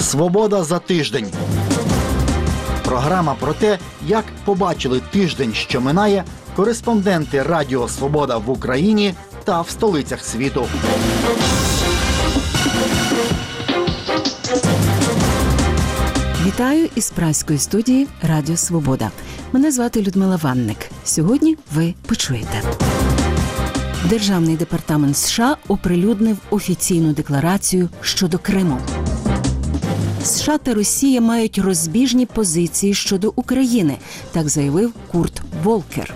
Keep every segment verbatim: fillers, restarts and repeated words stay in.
«Свобода за тиждень». Програма про те, як побачили тиждень, що минає, кореспонденти Радіо Свобода в Україні та в столицях світу. Вітаю із празької студії Радіо Свобода. Мене звати Людмила Ванник. Сьогодні ви почуєте. Державний департамент США оприлюднив офіційну декларацію щодо Криму. США та Росія мають розбіжні позиції щодо України, так заявив Курт Волкер.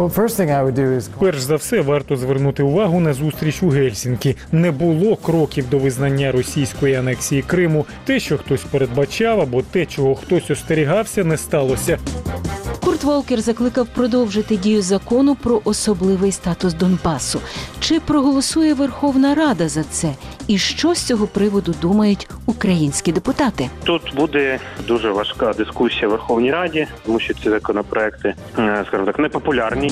Перш за все, варто звернути увагу на зустріч у Гельсінкі. Не було кроків до визнання російської анексії Криму. Те, що хтось передбачав, або те, чого хтось остерігався, не сталося. Курт Волкер закликав продовжити дію закону про особливий статус Донбасу. Чи проголосує Верховна Рада за це? І що з цього приводу думають українські депутати? Тут буде дуже важка дискусія в Верховній Раді, тому що ці законопроекти, скажімо так, непопулярні.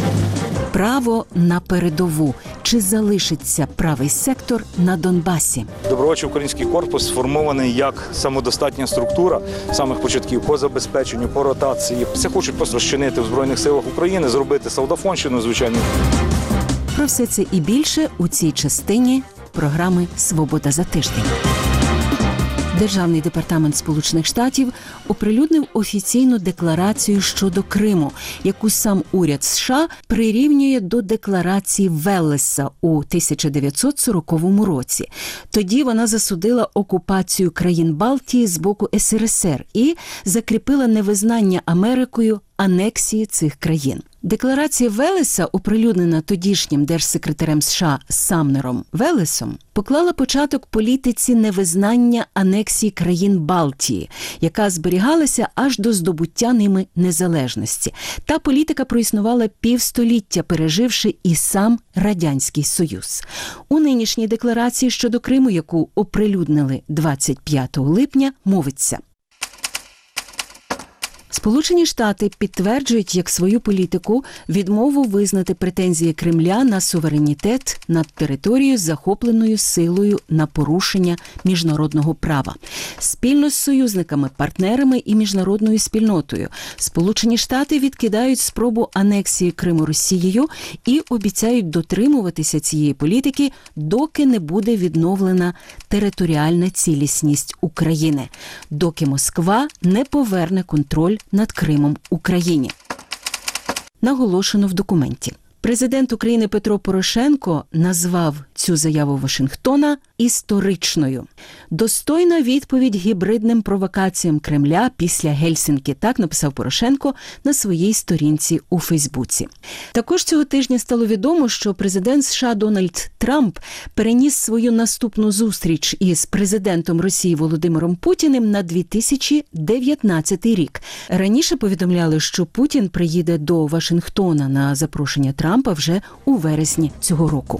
Право на передову. Чи залишиться правий сектор на Донбасі? Добровольчий український корпус сформований як самодостатня структура з самих початків по забезпеченню, по ротації. Це хочуть просто розчинити в Збройних силах України, зробити солдафонщину, звичайно. Про все це і більше у цій частині програми «Свобода за тиждень». Державний департамент Сполучених Штатів оприлюднив офіційну декларацію щодо Криму, яку сам уряд США прирівнює до декларації Велеса у тисяча дев'ятсот сороковому році. Тоді вона засудила окупацію країн Балтії з боку ес ер ес ер і закріпила невизнання Америкою анексії цих країн. Декларація Велеса, оприлюднена тодішнім держсекретарем США Самнером Велесом, поклала початок політиці невизнання анексії країн Балтії, яка зберігалася аж до здобуття ними незалежності. Та політика проіснувала півстоліття, переживши і сам Радянський Союз. У нинішній декларації щодо Криму, яку оприлюднили двадцять п'ятого липня, мовиться: Сполучені Штати підтверджують як свою політику відмову визнати претензії Кремля на суверенітет над територією, захопленою силою на порушення міжнародного права. Спільно з союзниками, партнерами і міжнародною спільнотою Сполучені Штати відкидають спробу анексії Криму Росією і обіцяють дотримуватися цієї політики, доки не буде відновлена територіальна цілісність України, доки Москва не поверне контроль над Кримом Україні. Наголошено в документі. Президент України Петро Порошенко назвав цю заяву Вашингтона історичною. Достойна відповідь гібридним провокаціям Кремля після Гельсінкі, так написав Порошенко на своїй сторінці у Фейсбуці. Також цього тижня стало відомо, що президент США Дональд Трамп переніс свою наступну зустріч із президентом Росії Володимиром Путіним на дві тисячі дев'ятнадцятий рік. Раніше повідомляли, що Путін приїде до Вашингтона на запрошення Трампа вже у вересні цього року.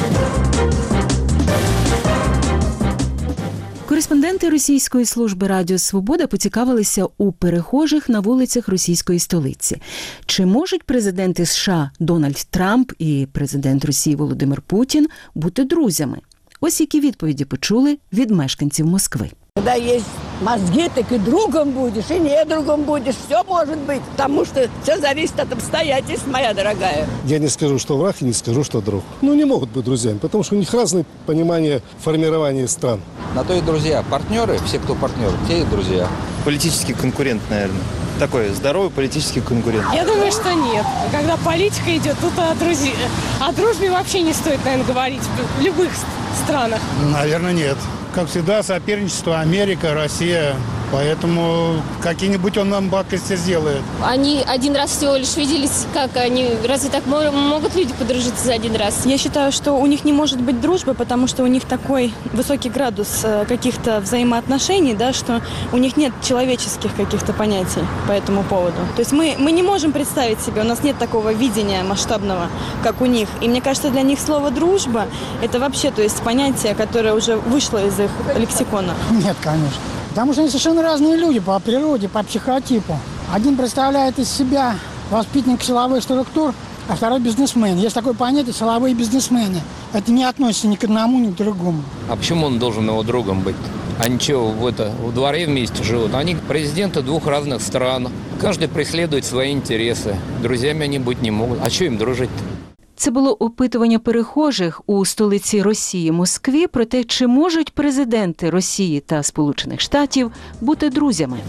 Кореспонденти російської служби Радіо Свобода поцікавилися у перехожих на вулицях російської столиці. Чи можуть президенти США Дональд Трамп і президент Росії Володимир Путін бути друзями? Ось які відповіді почули від мешканців Москви. Когда есть мозги, так и другом будешь, и не другом будешь. Все может быть, потому что все зависит от обстоятельств, моя дорогая. Я не скажу, что враг, и не скажу, что друг. Ну, не могут быть друзьями, потому что у них разное понимание формирования стран. На то и друзья. Партнеры, все, кто партнеры, те и друзья. Политический конкурент, наверное. Такой здоровый политический конкурент. Я думаю, что нет. Когда политика идет, тут о, друзья... о дружбе вообще не стоит, наверное, говорить в любых странах. Наверное, нет. Как всегда, соперничество Америка, Россия. Поэтому какие-нибудь он нам пакости сделает. Они один раз всего лишь виделись. Как они? Разве так могут люди подружиться за один раз? Я считаю, что у них не может быть дружбы, потому что у них такой высокий градус каких-то взаимоотношений, да, что у них нет человеческих каких-то понятий по этому поводу. То есть мы, мы не можем представить себе, у нас нет такого видения масштабного, как у них. И мне кажется, для них слово «дружба» – это вообще, то есть понятие, которое уже вышло из их лексикона. Нет, конечно. Потому что они совершенно разные люди по природе, по психотипу. Один представляет из себя воспитанник силовых структур, а второй бизнесмен. Есть такое понятие силовые бизнесмены. Это не относится ни к одному, ни к другому. А почему он должен его другом быть? Они что, в это, в дворе вместе живут? Они президенты двух разных стран. Каждый преследует свои интересы. Друзьями они быть не могут. А что им дружить-то? Це було опитування перехожих у столиці Росії Москві про те, чи можуть президенти Росії та Сполучених Штатів бути друзями.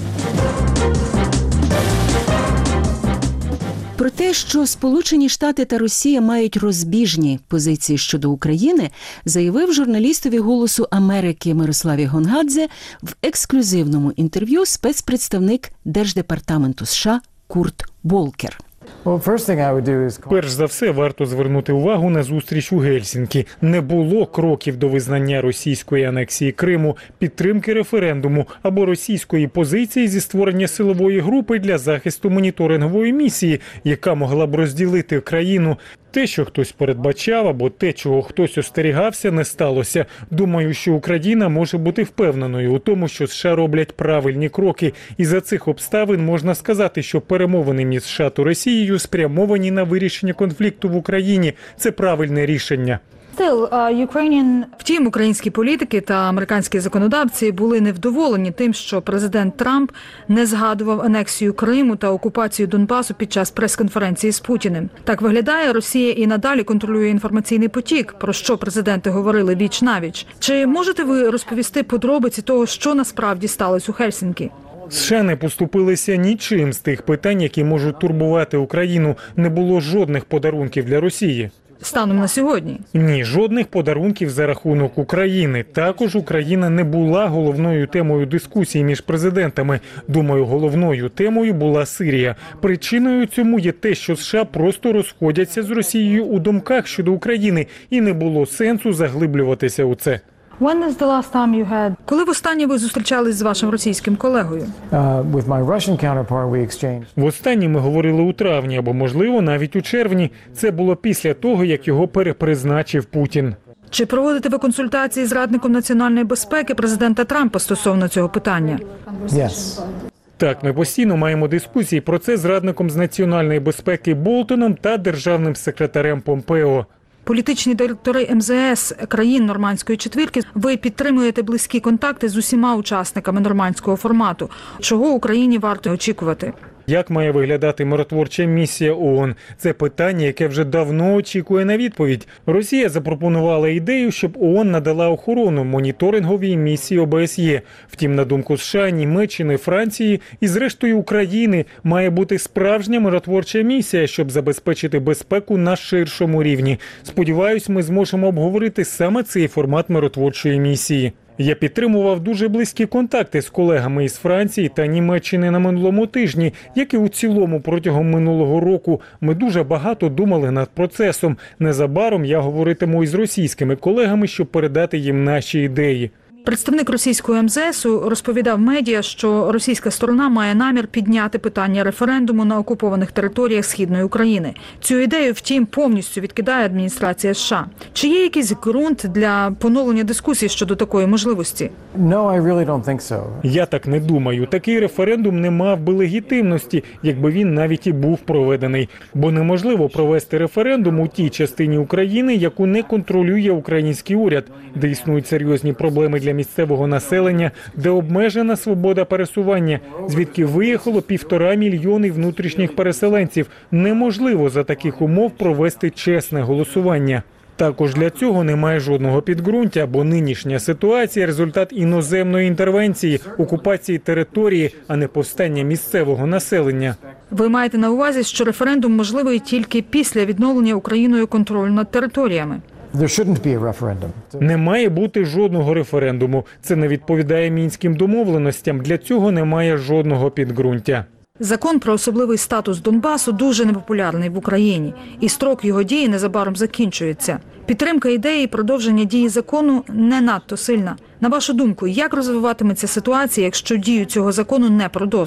Про те, що Сполучені Штати та Росія мають розбіжні позиції щодо України, заявив журналістові «Голосу Америки» Мирославі Гонгадзе в ексклюзивному інтерв'ю спецпредставник Держдепартаменту США Курт Волкер. Перш за все, варто звернути увагу на зустріч у Гельсінкі. Не було кроків до визнання російської анексії Криму, підтримки референдуму або російської позиції зі створення силової групи для захисту моніторингової місії, яка могла б розділити країну. Те, що хтось передбачав, або те, чого хтось остерігався, не сталося. Думаю, що Україна може бути впевненою у тому, що США роблять правильні кроки. І за цих обставин можна сказати, що перемовини між США та Росією спрямовані на вирішення конфлікту в Україні. Це правильне рішення. Втім, українські політики та американські законодавці були невдоволені тим, що президент Трамп не згадував анексію Криму та окупацію Донбасу під час прес-конференції з Путіним. Так виглядає, Росія і надалі контролює інформаційний потік, про що президенти говорили віч-навіч. Чи можете ви розповісти подробиці того, що насправді сталося у Хельсінкі? США не поступилися нічим з тих питань, які можуть турбувати Україну. Не було жодних подарунків для Росії. Станом на сьогодні? Ні, жодних подарунків за рахунок України. Також Україна не була головною темою дискусії між президентами. Думаю, головною темою була Сирія. Причиною цьому є те, що США просто розходяться з Росією у думках щодо України, і не було сенсу заглиблюватися у це. When is the last time you had... Коли востаннє ви зустрічались з вашим російським колегою? Uh, with my Russian counterpart we exchanged. Востаннє ми говорили у травні, або, можливо, навіть у червні. Це було після того, як його перепризначив Путін. Чи проводите ви консультації з радником національної безпеки президента Трампа стосовно цього питання? Yes. Так, ми постійно маємо дискусії про це з радником з національної безпеки Болтоном та державним секретарем Помпео. Політичні директори ем зе ес країн Нормандської четвірки, ви підтримуєте близькі контакти з усіма учасниками нормандського формату. Чого Україні варто очікувати? Як має виглядати миротворча місія ООН? Це питання, яке вже давно очікує на відповідь. Росія запропонувала ідею, щоб ООН надала охорону моніторинговій місії о бе ес є. Втім, на думку США, Німеччини, Франції і, зрештою, України має бути справжня миротворча місія, щоб забезпечити безпеку на ширшому рівні. Сподіваюсь, ми зможемо обговорити саме цей формат миротворчої місії. Я підтримував дуже близькі контакти з колегами із Франції та Німеччини на минулому тижні, як і у цілому протягом минулого року. Ми дуже багато думали над процесом. Незабаром я говоритиму із російськими колегами, щоб передати їм наші ідеї. Представник російського ем зе есу розповідав медіа, що російська сторона має намір підняти питання референдуму на окупованих територіях Східної України. Цю ідею, втім, повністю відкидає адміністрація США. Чи є якийсь ґрунт для поновлення дискусії щодо такої можливості? No, I really don't think so. Я так не думаю. Такий референдум не мав би легітимності, якби він навіть і був проведений. Бо неможливо провести референдум у тій частині України, яку не контролює український уряд, де існують серйозні проблеми для місцевого населення, де обмежена свобода пересування, звідки виїхало півтора мільйони внутрішніх переселенців. Неможливо за таких умов провести чесне голосування. Також для цього немає жодного підґрунтя, бо нинішня ситуація – результат іноземної інтервенції, окупації території, а не повстання місцевого населення. Ви маєте на увазі, що референдум можливий тільки після відновлення Україною контролю над територіями? Не має бути жодного референдуму. Це не відповідає мінським домовленостям. Для цього немає жодного підґрунтя. Закон про особливий статус Донбасу дуже непопулярний в Україні, і строк його дії незабаром закінчується. Підтримка ідеї продовження дії закону не надто сильна. На вашу думку, як розвиватиметься ситуація, якщо дію цього закону не продовжать?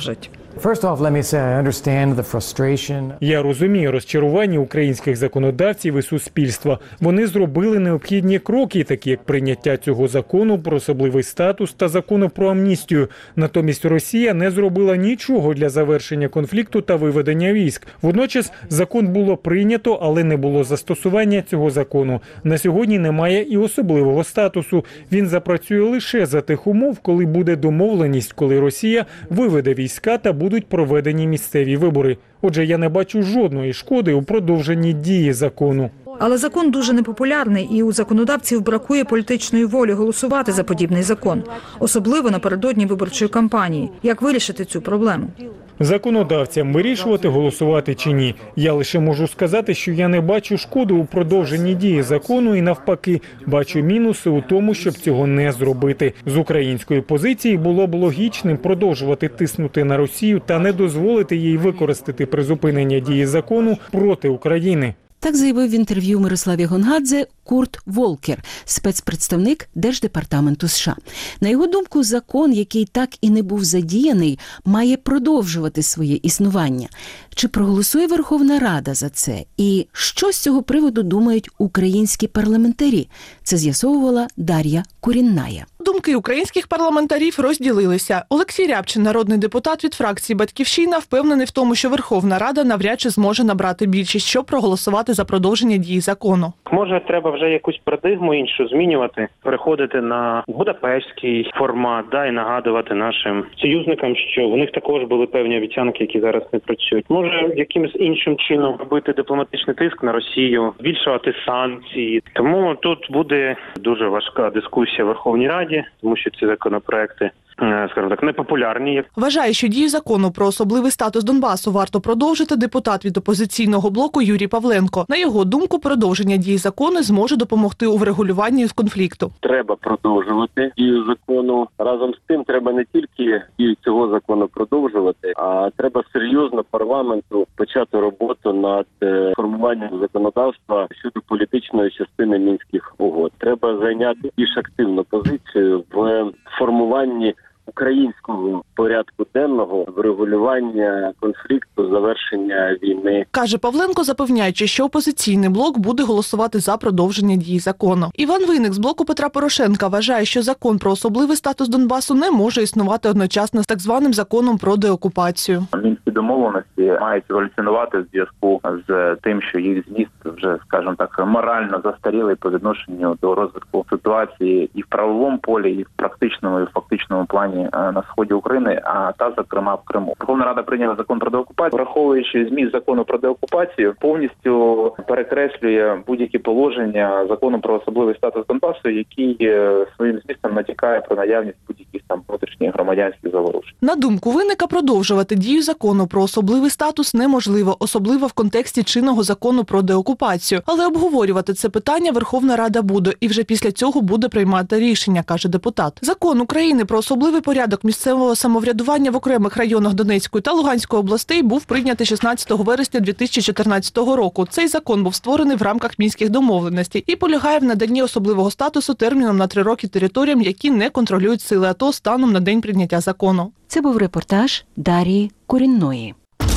Я розумію розчарування українських законодавців і суспільства. Вони зробили необхідні кроки, такі як прийняття цього закону про особливий статус та закону про амністію. Натомість Росія не зробила нічого для завершення конфлікту та виведення військ. Водночас закон було прийнято, але не було застосування цього закону. На сьогодні немає і особливого статусу. Він запрацює лише за тих умов, коли буде домовленість, коли Росія виведе війська та будуть проведені місцеві вибори. Отже, я не бачу жодної шкоди у продовженні дії закону. Але закон дуже непопулярний, і у законодавців бракує політичної волі голосувати за подібний закон, особливо напередодні виборчої кампанії. Як вирішити цю проблему? Законодавцям вирішувати, голосувати чи ні. Я лише можу сказати, що я не бачу шкоди у продовженні дії закону і навпаки, бачу мінуси у тому, щоб цього не зробити. З української позиції було б логічним продовжувати тиснути на Росію та не дозволити їй використати призупинення дії закону проти України. Так заявив в інтерв'ю Мирославі Гонгадзе Курт Волкер, спецпредставник Держдепартаменту США. На його думку, закон, який так і не був задіяний, має продовжувати своє існування. Чи проголосує Верховна Рада за це? І що з цього приводу думають українські парламентарі? Це з'ясовувала Дар'я Курінная. Думки українських парламентарів розділилися. Олексій Рябчин, народний депутат від фракції «Батьківщина», впевнений в тому, що Верховна Рада навряд чи зможе набрати більшість, щоб проголосувати за продовження дії закону. Може, треба вже якусь парадигму іншу змінювати, переходити на будапештський формат, да, і нагадувати нашим союзникам, що в них також були певні обіцянки, які зараз не працюють. Може, якимось іншим чином робити дипломатичний тиск на Росію, збільшувати санкції. Тому тут буде дуже важка дискусія в Верховній Раді, тому що ці законопроекти, скажімо так, непопулярні. Вважає, що дію закону про особливий статус Донбасу варто продовжити депутат від опозиційного блоку Юрій Павленко. На його думку, продовження дії закону зможе допомогти у врегулюванні конфлікту. Треба продовжувати дію закону. Разом з тим, треба не тільки дію цього закону продовжувати, а треба серйозно парламенту почати роботу над формуванням законодавства щодо політичної частини Мінських угод. Треба зайняти більш активну позицію в формуванні українського порядку денного, врегулювання конфлікту, завершення війни. Каже Павленко, запевняючи, що опозиційний блок буде голосувати за продовження дії закону. Іван Винник з блоку Петра Порошенка вважає, що закон про особливий статус Донбасу не може існувати одночасно з так званим законом про деокупацію. Мінські домовленості мають еволюціонувати в зв'язку з тим, що їх зміст вже, скажімо так, морально застарілий по відношенню до розвитку ситуації і в правовому полі, і в практичному, і в фактичному плані на сході України, а та, зокрема, в Криму. Верховна Рада прийняла закон про деокупацію, враховуючи зміст закону про деокупацію, повністю перекреслює будь-які положення закону про особливий статус Донбасу, який своїм змістом натякає про наявність будь-яких там внутрішніх громадянських заворушень. На думку Винника, продовжувати дію закону про особливий статус неможливо, особливо в контексті чинного закону про деокупацію. Але обговорювати це питання Верховна Рада буде, і вже після цього буде приймати рішення, каже депутат. Закон України про особливий порядок місцевого самоврядування в окремих районах Донецької та Луганської областей був прийнятий шістнадцятого вересня дві тисячі чотирнадцятого року. Цей закон був створений в рамках мінських домовленостей і полягає в наданні особливого статусу терміном на три роки територіям, які не контролюють сили АТО станом на день прийняття закону. Це був репортаж Дар'ї Курінної.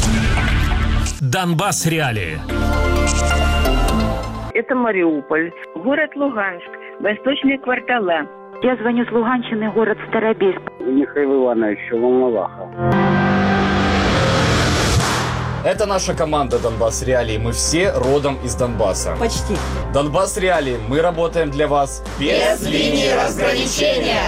Донбасс реалии. Это Мариуполь, город Луганск, восточные кварталы. Я звоню с Луганщины, город Старобельск. Михаил Иванович, Волноваха. Это наша команда «Донбасс Реалии». Мы все родом из Донбасса. Почти. «Донбасс Реалии». Мы работаем для вас без линии разграничения.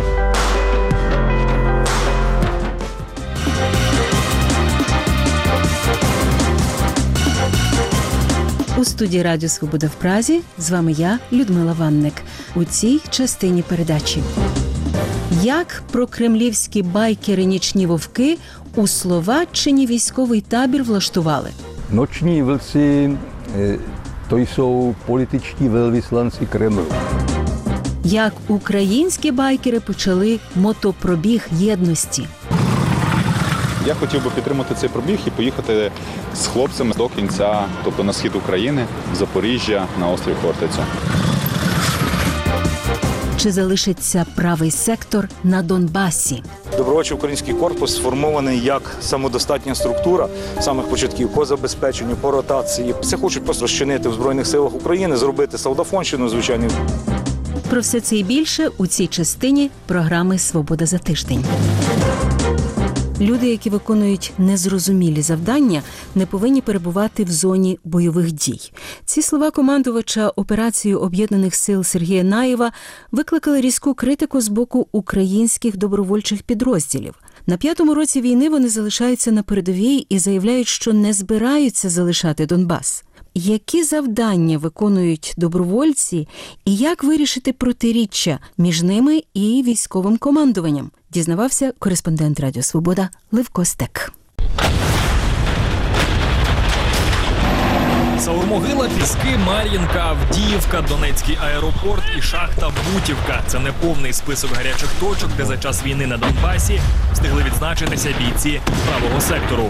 У студії Радіо Свобода в Празі з вами я, Людмила Ванник. У цій частині передачі. Як прокремлівські байкери-нічні вовки у Словаччині військовий табір влаштували? Noční vlci, to jsou političtí velvyslanci Kremlu. Як українські байкери почали мотопробіг єдності? Я хотів би підтримати цей пробіг і поїхати з хлопцями до кінця, тобто на схід України, в Запоріжжя, на острів Хортиця. Чи залишиться правий сектор на Донбасі? Добровольчий український корпус сформований як самодостатня структура самих початків по забезпеченню, по ротації. Це хочуть просто розчинити в Збройних силах України, зробити солдафонщину, звичайно. Про все це і більше у цій частині програми «Свобода за тиждень». Люди, які виконують незрозумілі завдання, не повинні перебувати в зоні бойових дій. Ці слова командувача операцією Об'єднаних сил Сергія Наєва викликали різку критику з боку українських добровольчих підрозділів. На п'ятому році війни вони залишаються на передовій і заявляють, що не збираються залишати Донбас. Які завдання виконують добровольці і як вирішити протиріччя між ними і військовим командуванням? Дізнавався кореспондент Радіо Свобода Левко Стек. Саурмогила, Піски, Мар'їнка, Авдіївка, Донецький аеропорт і шахта Бутівка – це не повний список гарячих точок, де за час війни на Донбасі встигли відзначитися бійці правого сектору.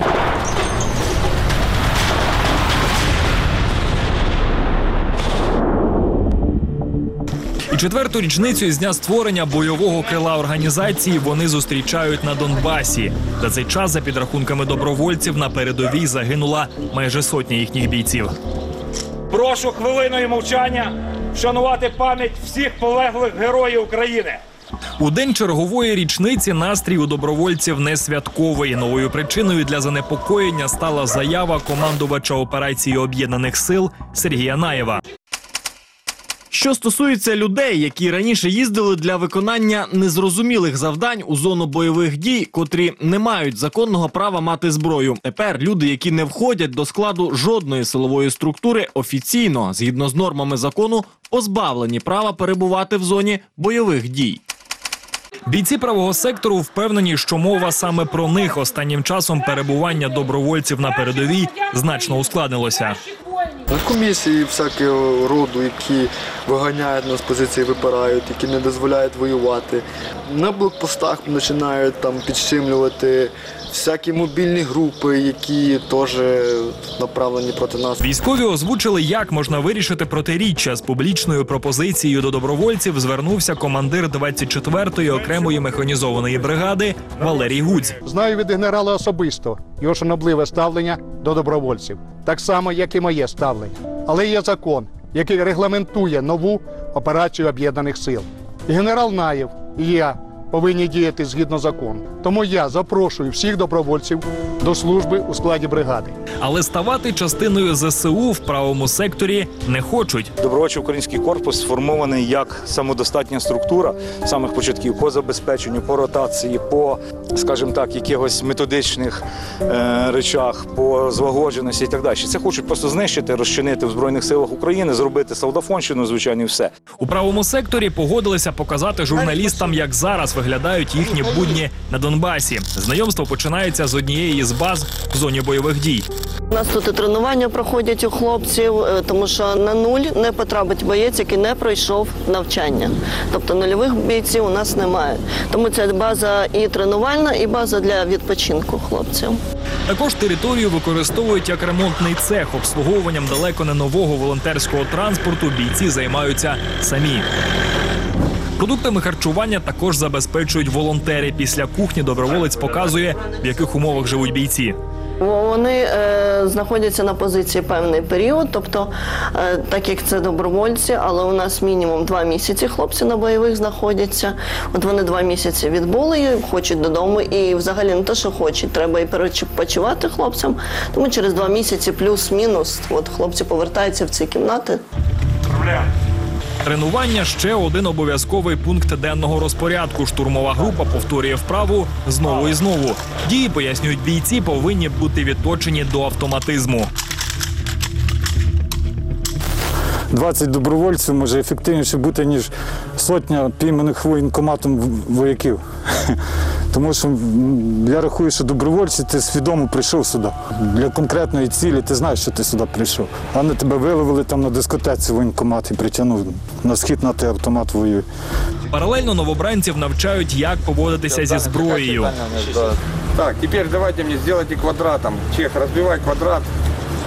І четверту річницю із дня створення бойового крила організації вони зустрічають на Донбасі. За цей час, за підрахунками добровольців, на передовій загинула майже сотня їхніх бійців. Прошу хвилиною мовчання вшанувати пам'ять всіх полеглих героїв України. У день чергової річниці настрій у добровольців не святковий. Новою причиною для занепокоєння стала заява командувача операції Об'єднаних сил Сергія Наєва. Що стосується людей, які раніше їздили для виконання незрозумілих завдань у зону бойових дій, котрі не мають законного права мати зброю. Тепер люди, які не входять до складу жодної силової структури, офіційно, згідно з нормами закону, позбавлені права перебувати в зоні бойових дій. Бійці правого сектору впевнені, що мова саме про них. Останнім часом перебування добровольців на передовій значно ускладнилося. Комісії всякого роду, які виганяють нас з позиції, випирають, які не дозволяють воювати. На блокпостах починають там підщемлювати всякі мобільні групи, які теж направлені проти нас. Військові озвучили, як можна вирішити протиріччя. З публічною пропозицією до добровольців звернувся командир двадцять четвертої окремої механізованої бригади Валерій Гудзь. Знаю від генерала особисто його шанобливе ставлення до добровольців. Так само, як і моє ставлення. Але є закон, який регламентує нову операцію Об'єднаних сил. І генерал Наєв, і я повинні діяти згідно закону. Тому я запрошую всіх добровольців до служби у складі бригади. Але ставати частиною зе се у в правому секторі не хочуть. Добровольчий український корпус сформований як самодостатня структура самих початків по забезпеченню, по ротації, по, скажімо так, якихось методичних е, речах, по злагодженості і так далі. Це хочуть просто знищити, розчинити в Збройних силах України, зробити солдафонщину, звичайно, і все. У правому секторі погодилися показати журналістам, як зараз виглядають їхні будні на Донбасі. Знайомство починається з однієї з баз в зоні бойових дій. У нас тут і тренування проходять у хлопців, тому що на нуль не потрапить боєць, який не пройшов навчання. Тобто нульових бійців у нас немає. Тому це база і тренувальна, і база для відпочинку хлопців. Також територію використовують як ремонтний цех. Обслуговуванням далеко не нового волонтерського транспорту бійці займаються самі. Продуктами харчування також забезпечують волонтери. Після кухні доброволець показує, в яких умовах живуть бійці. Вони е, знаходяться на позиції певний період, тобто, е, так як це добровольці, але у нас мінімум два місяці хлопці на бойових знаходяться. От вони два місяці відбули, хочуть додому, і взагалі не те, що хочуть, треба і перепочивати хлопцям. Тому через два місяці плюс-мінус от хлопці повертаються в ці кімнати. Тренування – ще один обов'язковий пункт денного розпорядку. Штурмова група повторює вправу знову і знову. Дії, пояснюють бійці, повинні бути відточені до автоматизму. двадцять добровольців може ефективніше бути, ніж сотня пійманих воєнкоматом вояків. Тому що я рахую, що добровольці ти свідомо прийшов сюди. Для конкретної цілі ти знаєш, що ти сюди прийшов. А не тебе виловили там на дискотеці воєнкомат і притягнув на схід, на той автомат воює. Паралельно новобранців навчають, як поводитися зі зброєю. Так, тепер давайте мені зробити квадратом. Чех, розбивай квадрат.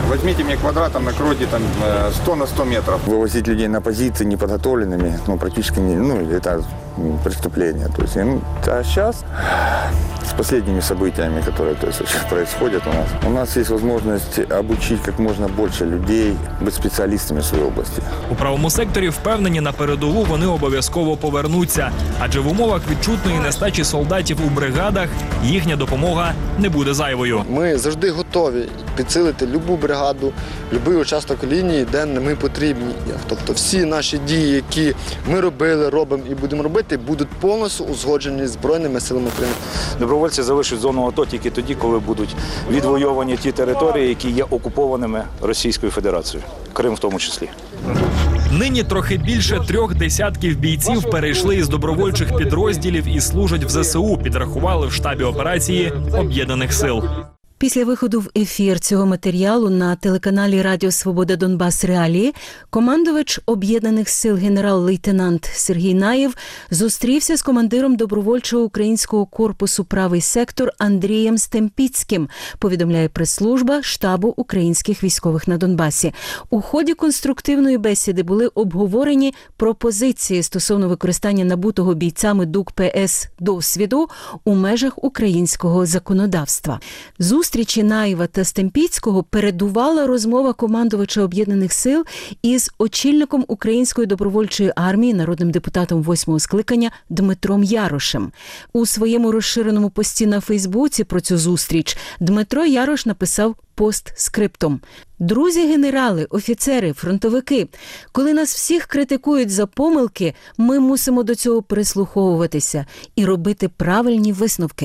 Возьмите мне квадратом, накройте там сто на сто метров. Вывозить людей на позиции неподготовленными, ну, практически не, ну, это преступление. То есть, ну, а сейчас с последними событиями, которые то есть, происходят у нас, у нас есть возможность обучить как можно больше людей, быть специалистами в своей области. У правому секторі впевнені, на передову вони обов'язково повернуться. Адже в умовах відчутної нестачі солдатів у бригадах їхня допомога не буде зайвою. Ми завжди готові підсилити любу бригаду, будь-який участок лінії, де ми потрібні. Тобто всі наші дії, які ми робили, робимо і будемо робити, будуть повністю узгоджені з Збройними силами України. Добровольці залишать зону АТО тільки тоді, коли будуть відвойовані ті території, які є окупованими Російською Федерацією, Крим в тому числі. Нині трохи більше трьох десятків бійців перейшли із добровольчих підрозділів і служать в зе се у, підрахували в штабі операції Об'єднаних сил. Після виходу в ефір цього матеріалу на телеканалі Радіо Свобода Донбас Реалії командувач Об'єднаних сил генерал-лейтенант Сергій Наєв зустрівся з командиром добровольчого українського корпусу «Правий сектор» Андрієм Стемпіцьким, повідомляє прес-служба штабу українських військових на Донбасі. У ході конструктивної бесіди були обговорені пропозиції стосовно використання набутого бійцями ДУК-ПС досвіду у межах українського законодавства. Зустрічі Наєва та Стемпіцького передувала розмова командувача Об'єднаних сил із очільником Української добровольчої армії, народним депутатом восьмого скликання Дмитром Ярошем. У своєму розширеному пості на Фейсбуці про цю зустріч Дмитро Ярош написав постскриптум. «Друзі генерали, офіцери, фронтовики, коли нас всіх критикують за помилки, ми мусимо до цього прислуховуватися і робити правильні висновки».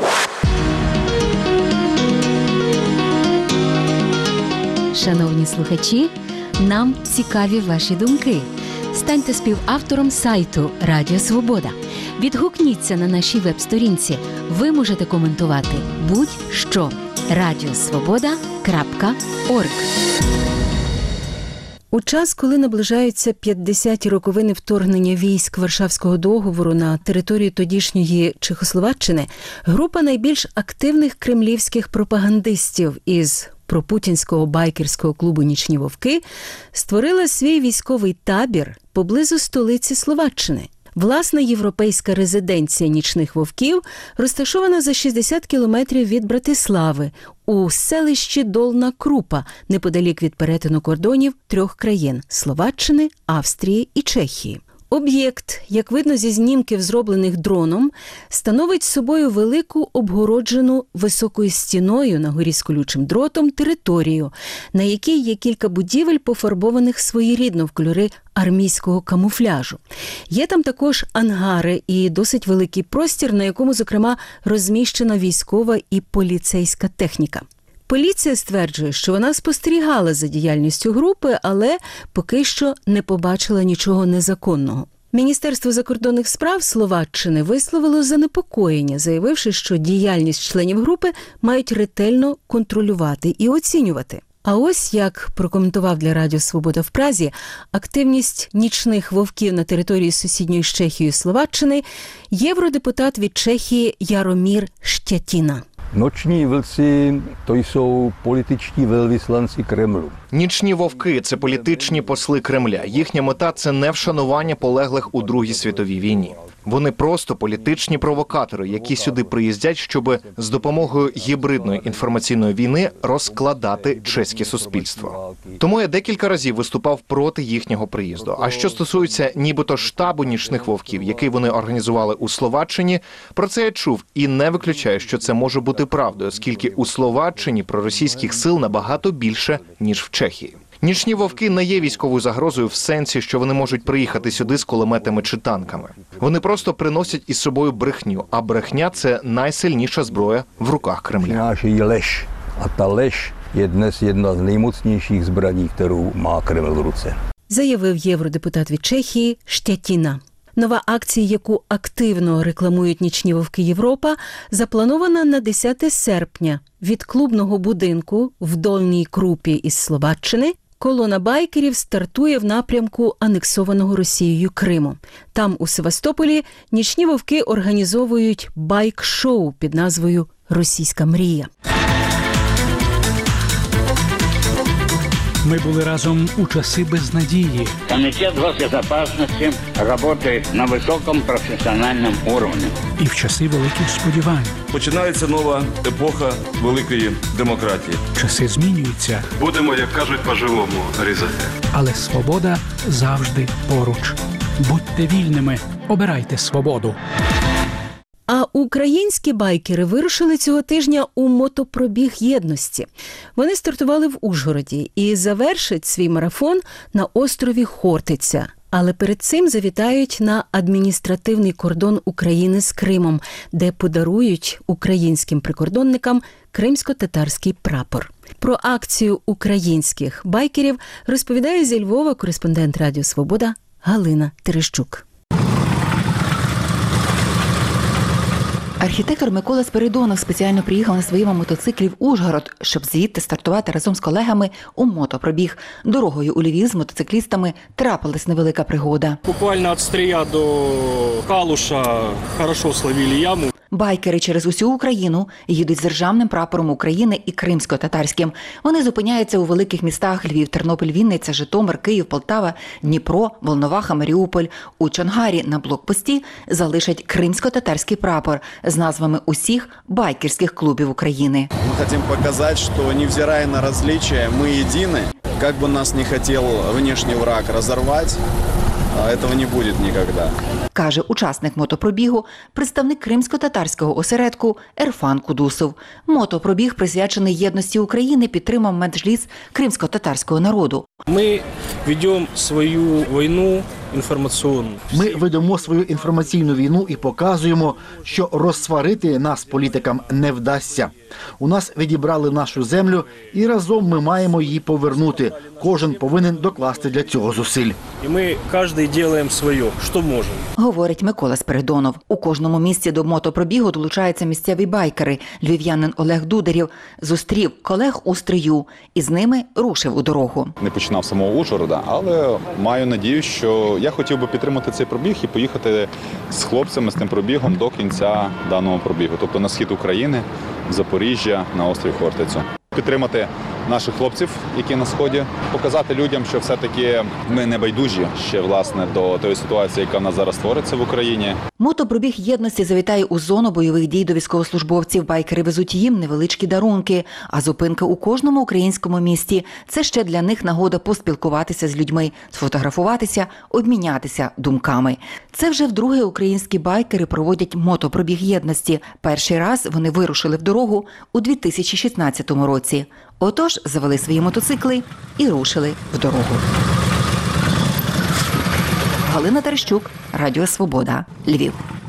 Шановні слухачі, нам цікаві ваші думки. Станьте співавтором сайту Радіо Свобода. Відгукніться на нашій веб-сторінці. Ви можете коментувати будь-що. радіосвобода крапка орг. У час, коли наближаються п'ятдесяті роковини вторгнення військ Варшавського договору на територію тодішньої Чехословаччини, група найбільш активних кремлівських пропагандистів із пропутінського байкерського клубу «Нічні вовки» створила свій військовий табір поблизу столиці Словаччини. Власна європейська резиденція «Нічних вовків» розташована за шістдесят кілометрів від Братислави, у селищі Долна Крупа, неподалік від перетину кордонів трьох країн – Словаччини, Австрії і Чехії. Об'єкт, як видно зі знімків, зроблених дроном, становить собою велику обгороджену високою стіною на горі з колючим дротом територію, на якій є кілька будівель, пофарбованих своєрідно в кольори армійського камуфляжу. Є там також ангари і досить великий простір, на якому, зокрема, розміщена військова і поліцейська техніка. Поліція стверджує, що вона спостерігала за діяльністю групи, але поки що не побачила нічого незаконного. Міністерство закордонних справ Словаччини висловило занепокоєння, заявивши, що діяльність членів групи мають ретельно контролювати і оцінювати. А ось, як прокоментував для Радіо Свобода в Празі, активність нічних вовків на території сусідньої з Чехією Словаччини євродепутат від Чехії Jaromír Štětina. Noční vlci – to jsou političtí velvyslanci Kremlu. Нічні вовки – це політичні посли Кремля. Їхня мета – це не вшанування полеглих у Другій світовій війні. Вони просто політичні провокатори, які сюди приїздять, щоб з допомогою гібридної інформаційної війни розкладати чеське суспільство. Тому я декілька разів виступав проти їхнього приїзду. А що стосується нібито штабу нічних вовків, який вони організували у Словаччині, про це я чув і не виключаю, що це може бути правдою, оскільки у Словаччині проросійських сил набагато більше, ніж в Чехії. Нічні вовки не є військовою загрозою в сенсі, що вони можуть приїхати сюди з кулеметами чи танками. Вони просто приносять із собою брехню, а брехня – це найсильніша зброя в руках Кремля. Přinášejí lež. A ta lež je dnes jedna z nejmocnějších zbraní, kterou má Kreml v ruce. Заявив євродепутат від Чехії Štětina. Нова акція, яку активно рекламують «Нічні вовки Європа», запланована на десяте серпня. Від клубного будинку в Дольній Крупі із Словаччини колона байкерів стартує в напрямку анексованого Росією Криму. Там, у Севастополі, «Нічні вовки» організовують байк-шоу під назвою «Російська мрія». Ми були разом у часи безнадії. Комитет госбезопасности работает на высоком профессиональном уровне. І в часи великих сподівань. Починається нова епоха великої демократії. Часи змінюються. Будемо, як кажуть, по-живому різати. Але свобода завжди поруч. Будьте вільними, обирайте свободу. А українські байкери вирушили цього тижня у мотопробіг єдності. Вони стартували в Ужгороді і завершать свій марафон на острові Хортиця. Але перед цим завітають на адміністративний кордон України з Кримом, де подарують українським прикордонникам кримсько-татарський прапор. Про акцію українських байкерів розповідає зі Львова кореспондент Радіо Свобода Галина Терещук. Архітектор Микола Спиридонов спеціально приїхав на своєму мотоциклі в Ужгород, щоб звідти стартувати разом з колегами у мотопробіг. Дорогою у Львів з мотоциклістами трапилась невелика пригода. Буквально від Стрия до Калуша хорошо словили яму. Байкери через усю Україну їдуть з державним прапором України і кримсько-татарським. Вони зупиняються у великих містах Львів, Тернопіль, Вінниця, Житомир, Київ, Полтава, Дніпро, Волноваха, Маріуполь. У Чонгарі на блокпості залишать кримсько-татарський прапор з назвами усіх байкерських клубів України. Ми хочемо показати, що, невзирая на розличия, ми єдині. Як би нас не хотів внешній враг розірвати, цього не буде ніколи. Каже учасник мотопробігу, представник кримсько-татарського осередку Ерфан Кудусов. Мотопробіг, присвячений єдності України, підтримав меджліс кримсько-татарського народу. Ми ведемо свою війну інформаційну. Ми ведемо свою інформаційну війну і показуємо, що розсварити нас політикам не вдасться. У нас відібрали нашу землю і разом ми маємо її повернути. Кожен повинен докласти для цього зусиль. І ми кожен робимо своє, що можемо. Говорить Микола Спиридонов. У кожному місці до мотопробігу долучаються місцеві байкери. Львів'янин Олег Дударєв зустрів колег у Стрию і з ними рушив у дорогу. Не починав самого Ужгорода, але маю надію, що я хотів би підтримати цей пробіг і поїхати з хлопцями з тим пробігом до кінця даного пробігу. Тобто на схід України, в Запоріжжя, на острів Хортицю. Підтримати наших хлопців, які на сході, показати людям, що все-таки ми не байдужі ще, власне, до тої ситуації, яка в нас зараз твориться в Україні. Мотопробіг єдності завітає у зону бойових дій до військовослужбовців. Байкери везуть їм невеличкі дарунки, а зупинка у кожному українському місті – це ще для них нагода поспілкуватися з людьми, сфотографуватися, обмінятися думками. Це вже вдруге українські байкери проводять мотопробіг єдності. Перший раз вони вирушили в дорогу у дві тисячі шістнадцятому році. Отож, завели свої мотоцикли і рушили в дорогу. Галина Терещук, Радіо Свобода, Львів.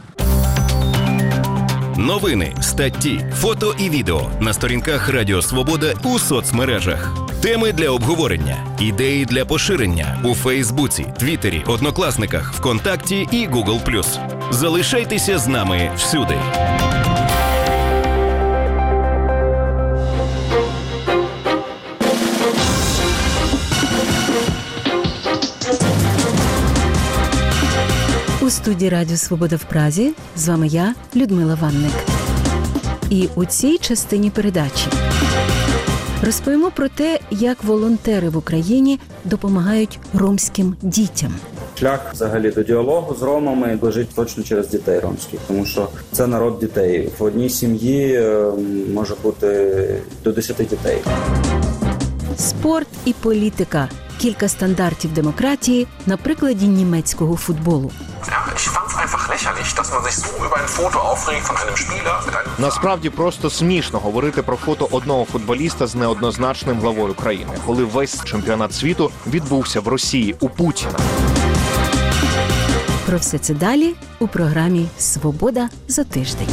Новини, статті, фото і відео на сторінках Радіо Свобода у соцмережах. Теми для обговорення, ідеї для поширення у Фейсбуці, Твіттері, Однокласниках, ВКонтакті і Гугл плюс. Залишайтеся з нами всюди. У студії Радіо Свобода в Празі з вами я, Людмила Ванник. І у цій частині передачі розповімо про те, як волонтери в Україні допомагають ромським дітям. Шлях взагалі до діалогу з ромами лежить точно через дітей ромських, тому що це народ дітей. В одній сім'ї може бути до десяти дітей. Спорт і політика. Кілька стандартів демократії на прикладі німецького футболу. Насправді просто смішно говорити про фото одного футболіста з неоднозначним главою країни, коли весь чемпіонат світу відбувся в Росії у Путіна. Про все це далі у програмі «Свобода за тиждень».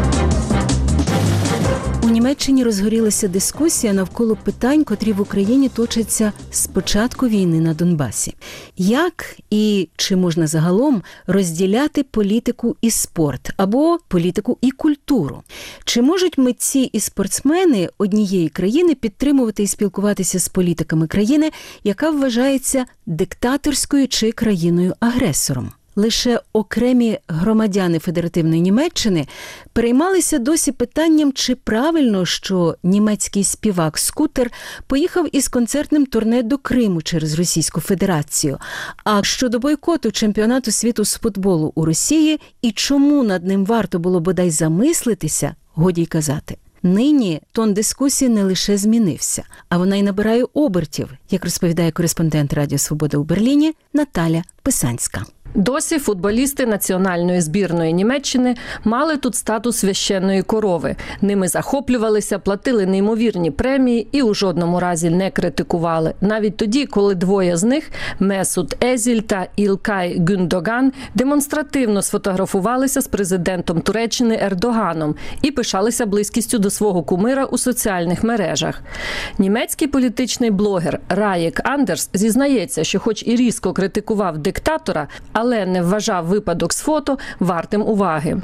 У Німеччині розгорілася дискусія навколо питань, котрі в Україні точаться з початку війни на Донбасі. Як і чи можна загалом розділяти політику і спорт, або політику і культуру? Чи можуть митці і спортсмени однієї країни підтримувати і спілкуватися з політиками країни, яка вважається диктаторською чи країною-агресором? лише окремі громадяни Федеративної Німеччини переймалися досі питанням, чи правильно, що німецький співак Скутер поїхав із концертним турне до Криму через Російську Федерацію. А щодо бойкоту чемпіонату світу з футболу у Росії і чому над ним варто було бодай замислитися, годі й казати. Нині тон дискусії не лише змінився, а вона й набирає обертів, як розповідає кореспондент Радіо Свобода у Берліні Наталя Писанська. Досі футболісти національної збірної Німеччини мали тут статус священної корови. Ними захоплювалися, платили неймовірні премії і у жодному разі не критикували. Навіть тоді, коли двоє з них, Месут Езіль та Ілкай Гюндоган, демонстративно сфотографувалися з президентом Туреччини Ердоганом і пишалися близькістю до свого кумира у соціальних мережах. Німецький політичний блогер Раєк Андерс зізнається, що хоч і різко критикував диктатора, але не вважав випадок з фото вартим уваги.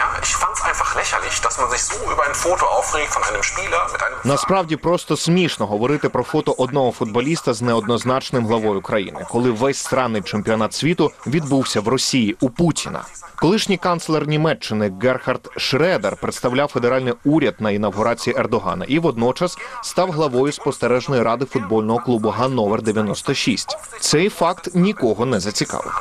Насправді просто смішно говорити про фото одного футболіста з неоднозначним главою країни, коли весь сраний чемпіонат світу відбувся в Росії у Путіна. Колишній канцлер Німеччини Герхард Шредер представляв федеральний уряд на інавгурації Ердогана і водночас став главою спостережної ради футбольного клубу Ганновер дев'яносто шість. Цей факт нікого не зацікавив.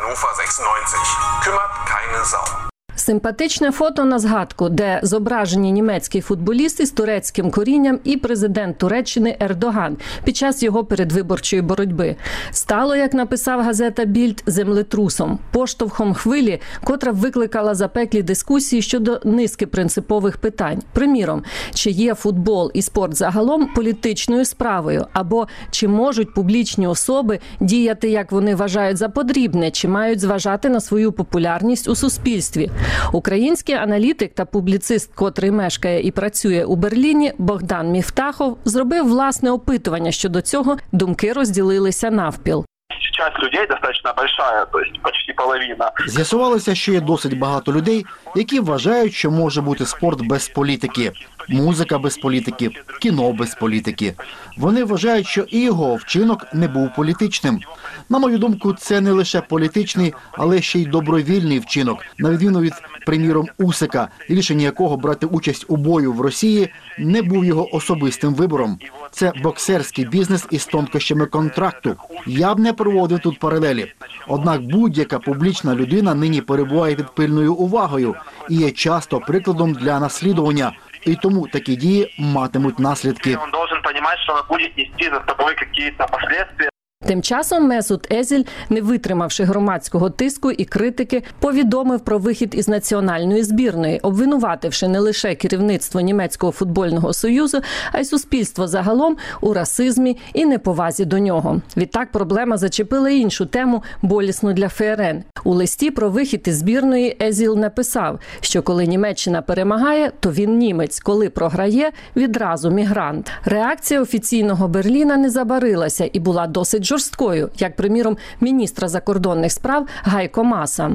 Симпатичне фото на згадку, де зображені німецькі футболісти з турецьким корінням і президент Туреччини Ердоган під час його передвиборчої боротьби. Стало, як написав газета «Більд», землетрусом, поштовхом хвилі, котра викликала запеклі дискусії щодо низки принципових питань. Приміром, чи є футбол і спорт загалом політичною справою, або чи можуть публічні особи діяти, як вони вважають за потрібне, чи мають зважати на свою популярність у суспільстві. Український аналітик та публіцист, котрий мешкає і працює у Берліні, Богдан Міфтахов, зробив власне опитування щодо цього, думки розділилися навпіл. Часть людей достатньо большая, то есть почти половина. З'ясувалося, що є досить багато людей, які вважають, що може бути спорт без політики, музика без політики, кіно без політики. Вони вважають, що і його вчинок не був політичним. На мою думку, це не лише політичний, але ще й добровільний вчинок, на відміну від, приміром, Усика, рішення якого брати участь у бою в Росії не був його особистим вибором. Це боксерський бізнес із тонкощами контракту. Я б не проводив тут паралелі. Однак будь-яка публічна людина нині перебуває під пильною увагою і є часто прикладом для наслідування. І тому такі дії матимуть наслідки. Він має розуміти, що він буде нести за собою якісь наслідки. Тим часом Месут Езіль, не витримавши громадського тиску і критики, повідомив про вихід із національної збірної, обвинувативши не лише керівництво Німецького футбольного союзу, а й суспільство загалом у расизмі і неповазі до нього. Відтак проблема зачепила іншу тему, болісну для ФРН. У листі про вихід із збірної Езіль написав, що коли Німеччина перемагає, то він німець, коли програє – відразу мігрант. Реакція офіційного Берліна не забарилася і була досить жорсткою, як, приміром, міністра закордонних справ Гайко Маса.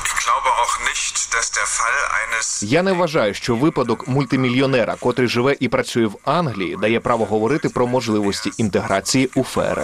Я не вважаю, що випадок мультимільйонера, котрий живе і працює в Англії, дає право говорити про можливості інтеграції у ФРН.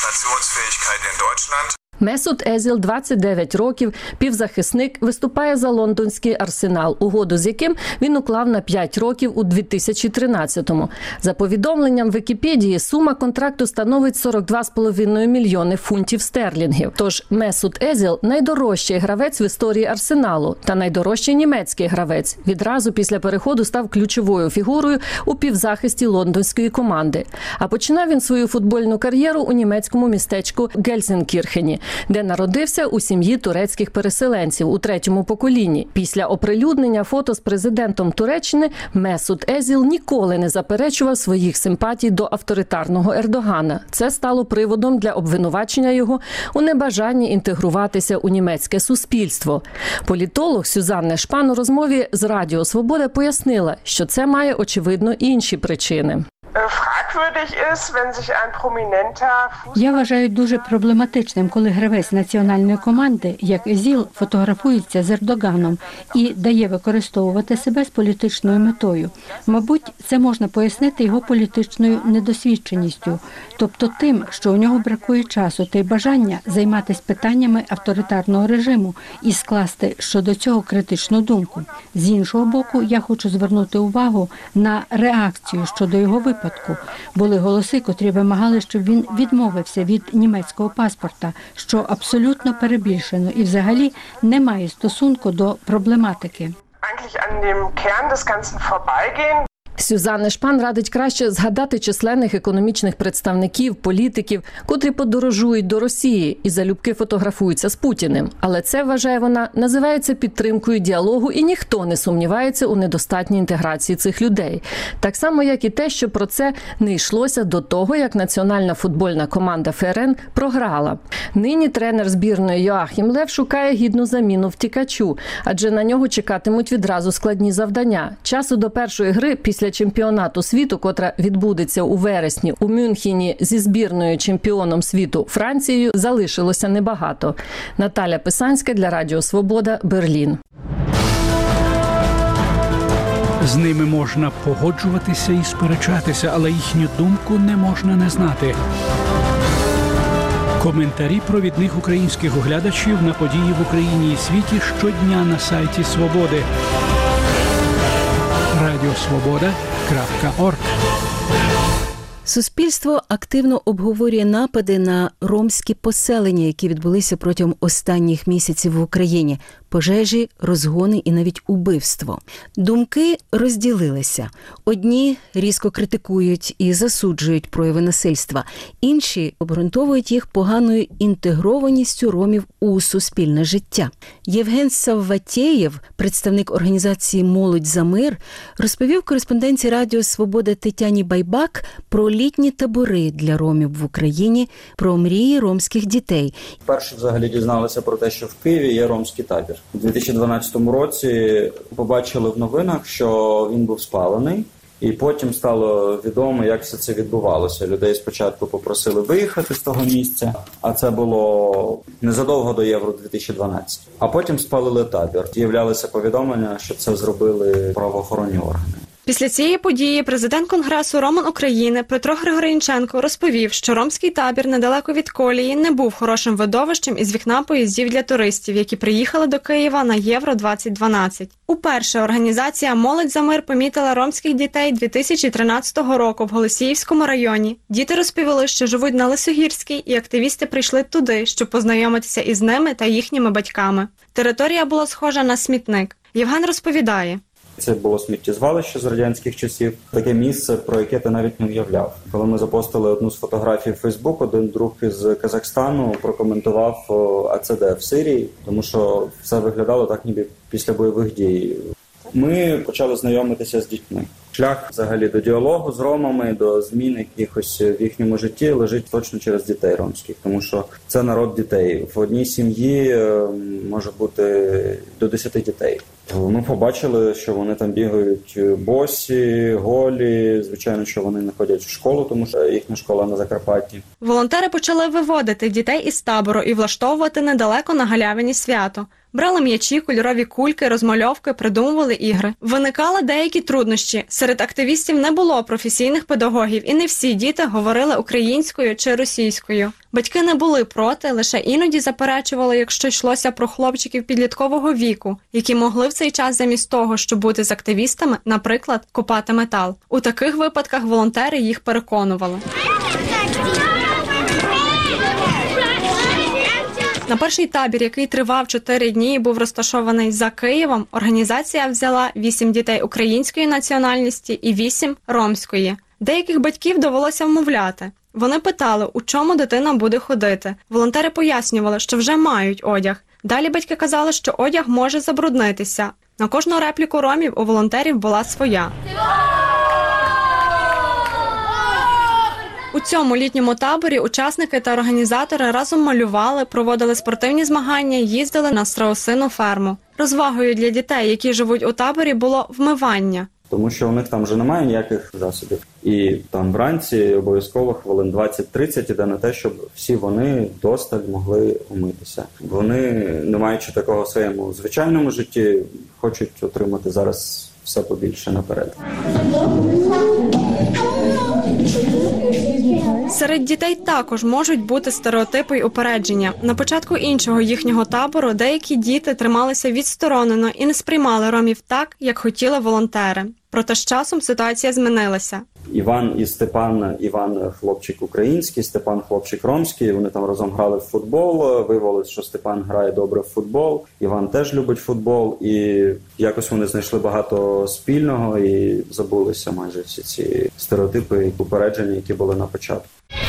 Месут Езіль, двадцять дев'ять років, півзахисник, виступає за лондонський Арсенал, угоду з яким він уклав на п'ять років у дві тисячі тринадцятому. За повідомленням Вікіпедії, сума контракту становить сорок два з половиною мільйони фунтів стерлінгів. Тож Месут Езіль – найдорожчий гравець в історії Арсеналу та найдорожчий німецький гравець. Відразу після переходу став ключовою фігурою у півзахисті лондонської команди. А починав він свою футбольну кар'єру у німецькому містечку Гельсенкірхені, де народився у сім'ї турецьких переселенців у третьому поколінні. Після оприлюднення фото з президентом Туреччини Месут Езіль ніколи не заперечував своїх симпатій до авторитарного Ердогана. Це стало приводом для обвинувачення його у небажанні інтегруватися у німецьке суспільство. Політолог Сюзанне Шпан у розмові з Радіо Свобода пояснила, що це має, очевидно, інші причини. Я вважаю дуже проблематичним, коли гравець національної команди, як Езіл, фотографується з Ердоганом і дає використовувати себе з політичною метою. Мабуть, це можна пояснити його політичною недосвідченістю, тобто тим, що у нього бракує часу та й бажання займатися питаннями авторитарного режиму і скласти щодо цього критичну думку. З іншого боку, я хочу звернути увагу на реакцію щодо його випадку. Були голоси, котрі вимагали, щоб він відмовився від німецького паспорта, що абсолютно перебільшено і взагалі не має стосунку до проблематики. Сюзанне Шпан радить краще згадати численних економічних представників, політиків, котрі подорожують до Росії і залюбки фотографуються з Путіним. Але це, вважає вона, називається підтримкою діалогу, і ніхто не сумнівається у недостатній інтеграції цих людей. Так само, як і те, що про це не йшлося до того, як національна футбольна команда ФРН програла. Нині тренер збірної Йоахім Лев шукає гідну заміну втікачу, адже на нього чекатимуть відразу складні завдання. Часу до першої гри після чемпіонату світу, котра відбудеться у вересні у Мюнхені зі збірною чемпіоном світу Францією, залишилося небагато. Наталя Писанська для Радіо Свобода, Берлін. З ними можна погоджуватися і сперечатися, але їхню думку не можна не знати. Коментарі провідних українських оглядачів на події в Україні і світі щодня на сайті Свободи. радіосвобода крапка орг. Суспільство активно обговорює напади на ромські поселення, які відбулися протягом останніх місяців в Україні. Пожежі, розгони і навіть убивство. Думки розділилися. Одні різко критикують і засуджують прояви насильства. Інші обґрунтовують їх поганою інтегрованістю ромів у суспільне життя. Євген Савватєєв, представник організації «Молодь за мир», розповів кореспонденції Радіо Свобода Тетяні Байбак про літні табори для ромів в Україні, про мрії ромських дітей. Перше взагалі дізналися про те, що в Києві є ромський табір. У дві тисячі дванадцятому році побачили в новинах, що він був спалений, і потім стало відомо, як все це відбувалося. Людей спочатку попросили виїхати з того місця, а це було незадовго до Євро дві тисячі дванадцятого. А потім спалили табір. З'являлися повідомлення, що це зробили правоохоронні органи. Після цієї події президент Конгресу Роман України Петро Григорінченко розповів, що ромський табір недалеко від колії не був хорошим видовищем із вікна поїздів для туристів, які приїхали до Києва на Євро двадцять дванадцять. Уперше організація «Молодь за мир» помітила ромських дітей дві тисячі тринадцятого року в Голосіївському районі. Діти розповіли, що живуть на Лисогірській, і активісти прийшли туди, щоб познайомитися із ними та їхніми батьками. Територія була схожа на смітник. Євген розповідає. Це було сміттєзвалище з радянських часів. Таке місце, про яке ти навіть не уявляв. Коли ми запостили одну з фотографій в Фейсбук, один друг із Казахстану прокоментував, а це де, в Сирії, тому що все виглядало так, ніби після бойових дій. Ми почали знайомитися з дітьми. Шлях взагалі до діалогу з ромами, до змін якихось в їхньому житті лежить точно через дітей ромських, тому що це народ дітей. В одній сім'ї може бути до десяти дітей. Ми побачили, що вони там бігають босі, голі. Звичайно, що вони не ходять в школу, тому що їхня школа на Закарпатті. Волонтери почали виводити дітей із табору і влаштовувати недалеко на галявині свято. Брали м'ячі, кольорові кульки, розмальовки, придумували ігри. Виникали деякі труднощі. Серед активістів не було професійних педагогів, і не всі діти говорили українською чи російською. Батьки не були проти, лише іноді заперечували, якщо йшлося про хлопчиків підліткового віку, які могли в цей час замість того, щоб бути з активістами, наприклад, копати метал. У таких випадках волонтери їх переконували. На перший табір, який тривав чотири дні і був розташований за Києвом, організація взяла вісім дітей української національності і вісім ромської. Деяких батьків довелося вмовляти. Вони питали, у чому дитина буде ходити. Волонтери пояснювали, що вже мають одяг. Далі батьки казали, що одяг може забруднитися. На кожну репліку ромів у волонтерів була своя. У цьому літньому таборі учасники та організатори разом малювали, проводили спортивні змагання, їздили на страусину ферму. Розвагою для дітей, які живуть у таборі, було вмивання. тому що у них там вже немає ніяких засобів. І там вранці обов'язково хвилин двадцять-тридцять іде на те, щоб всі вони досталь могли умитися. Вони, не маючи такого в своєму звичайному житті, хочуть отримати зараз все побільше наперед. Серед дітей також можуть бути стереотипи й упередження. На початку іншого їхнього табору деякі діти трималися відсторонено і не сприймали ромів так, як хотіли волонтери. Проте з часом ситуація змінилася. Іван і Степан, Іван хлопчик український, Степан хлопчик ромський, вони там разом грали в футбол, виявилось, що Степан грає добре в футбол, Іван теж любить футбол, і якось вони знайшли багато спільного і забулися майже всі ці стереотипи і попередження, які були на початку.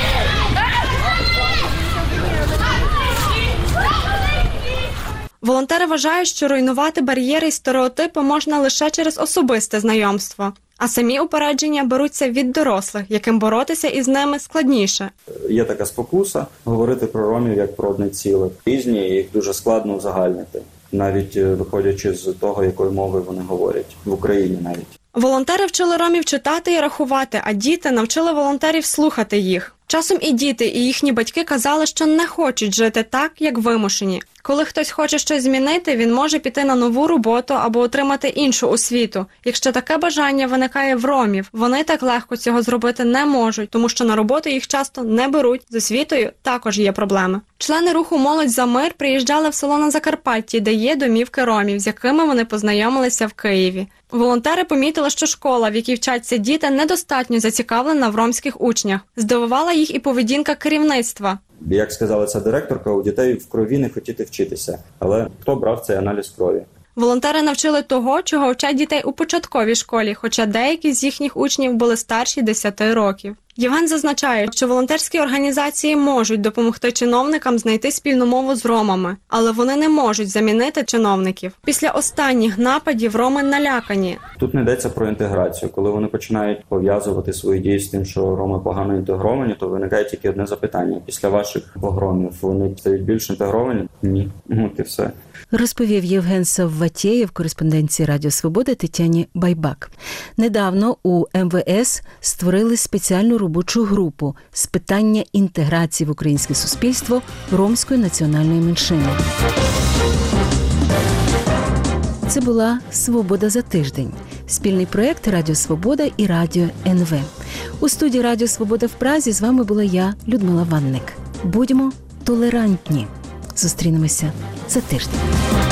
Волонтери вважають, що руйнувати бар'єри й стереотипи можна лише через особисте знайомство. А самі упередження беруться від дорослих, яким боротися із ними складніше. Є така спокуса говорити про ромів як про одне ціле. Різні, їх дуже складно узагальнити, навіть виходячи з того, якою мовою вони говорять, в Україні навіть. Волонтери вчили ромів читати і рахувати, а діти навчили волонтерів слухати їх. Часом і діти, і їхні батьки казали, що не хочуть жити так, як вимушені. Коли хтось хоче щось змінити, він може піти на нову роботу або отримати іншу освіту. Якщо таке бажання виникає в ромів, вони так легко цього зробити не можуть, тому що на роботу їх часто не беруть. З освітою також є проблеми. Члени руху «Молодь за мир» приїжджали в село на Закарпатті, де є домівки ромів, з якими вони познайомилися в Києві. Волонтери помітили, що школа, в якій вчаться діти, недостатньо зацікавлена в ромських учнях. Здивувала їх і поведінка керівництва. Як сказала ця директорка, у дітей в крові не хотіти вчитися. Але хто брав цей аналіз крові? Волонтери навчили того, чого вчать дітей у початковій школі, хоча деякі з їхніх учнів були старші десяти років. Євген зазначає, що волонтерські організації можуть допомогти чиновникам знайти спільну мову з ромами, але вони не можуть замінити чиновників. Після останніх нападів роми налякані. Тут не йдеться про інтеграцію. Коли вони починають пов'язувати свої дії з тим, що роми погано інтегровані, то виникає тільки одне запитання. Після ваших погромів вони стають більш інтегровані? Ні. От і все. Розповів Євген Савватєєв, кореспонденції Радіо Свобода Тетяні Байбак. Недавно у ем ве ес створили спеціальну робочу групу з питання інтеграції в українське суспільство ромської національної меншини. Це була «Свобода за тиждень» – спільний проєкт Радіо Свобода і Радіо ен ве. У студії Радіо Свобода в Празі з вами була я, Людмила Ванник. Будьмо толерантні. Зустрінемося за тиждень.